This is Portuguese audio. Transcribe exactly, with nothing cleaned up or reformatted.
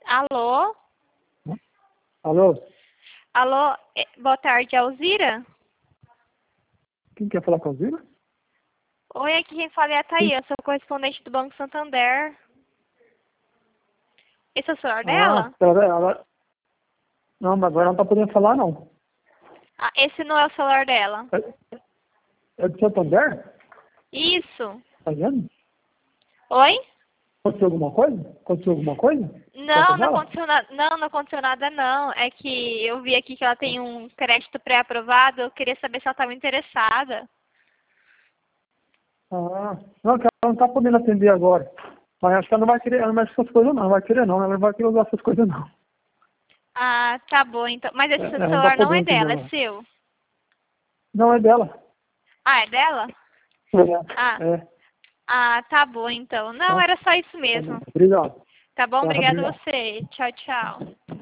Alô? Alô? Alô, eh, boa tarde, Alzira? Quem quer falar com a Alzira? Oi, aqui quem fala é a Thaí, eu sou correspondente do Banco Santander. Esse é o celular Ah, dela? ela, ela... Não, mas agora ela não tá podendo falar, não. Ah, esse não é o celular dela. É, é do Santander? Isso. Tá vendo? Oi? Aconteceu alguma coisa? Aconteceu alguma coisa? Conta Não, não dela? aconteceu nada. Não, não aconteceu nada não. É que eu vi aqui que ela tem um crédito pré-aprovado, eu queria saber se ela estava interessada. Ah, não, que ela não tá podendo atender agora. Mas acho que ela não vai querer, ela não mexe com essas coisas não, não vai querer não, ela não vai querer usar essas coisas não. Ah, tá bom então. Mas É, esse ela não tá celular não é podendo atender dela, é não. seu. Não, é dela. Ah, é dela? Ah, É, é. ah, tá bom então. Não, Tá, era só isso tá bom. mesmo. Obrigado. Tá bom? Tá, Obrigada a obrigado. você. Tchau, tchau.